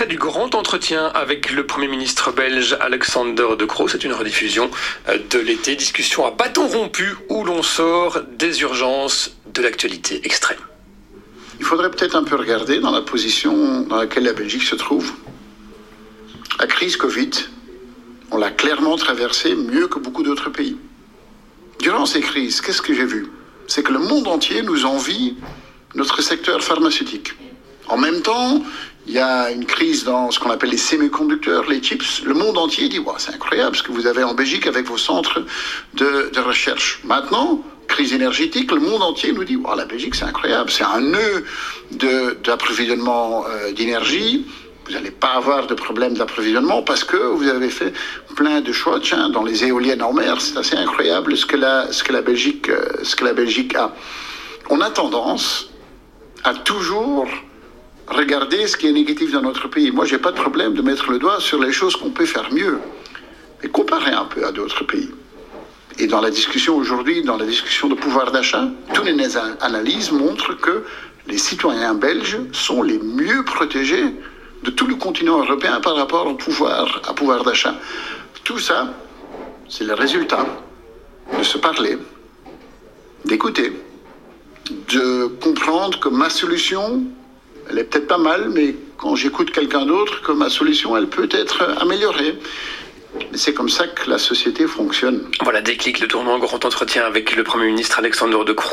extrait du grand entretien avec le Premier ministre belge Alexander De Croo. C'est une rediffusion de l'été. Discussion à bâton rompu où l'on sort des urgences de l'actualité extrême. Il faudrait peut-être un peu regarder dans la position dans laquelle la Belgique se trouve. La crise Covid, on l'a clairement traversée mieux que beaucoup d'autres pays. Durant ces crises, qu'est-ce que j'ai vu? C'est que le monde entier nous envie notre secteur pharmaceutique. En même temps, il y a une crise dans ce qu'on appelle les semi-conducteurs, les chips. Le monde entier dit wow, c'est incroyable ce que vous avez en Belgique avec vos centres de recherche. Maintenant, crise énergétique, le monde entier nous dit wow, la Belgique c'est incroyable, c'est un nœud d'approvisionnement d'énergie. Vous n'allez pas avoir de problème d'approvisionnement parce que vous avez fait plein de choix. Tiens, dans les éoliennes en mer, c'est assez incroyable ce que la Belgique a. On a tendance à toujours regarder ce qui est négatif dans notre pays. Moi, j'ai pas de problème de mettre le doigt sur les choses qu'on peut faire mieux. Mais comparer un peu à d'autres pays. Et dans la discussion aujourd'hui, dans la discussion de pouvoir d'achat, toutes les analyses montrent que les citoyens belges sont les mieux protégés de tout le continent européen par rapport au pouvoir d'achat. Tout ça, c'est le résultat de se parler, d'écouter, de comprendre que ma solution, elle est peut-être pas mal, mais quand j'écoute quelqu'un d'autre, que ma solution, elle peut être améliorée. C'est comme ça que la société fonctionne. Voilà, déclic, le tournant, grand entretien avec le Premier ministre Alexander De Croo.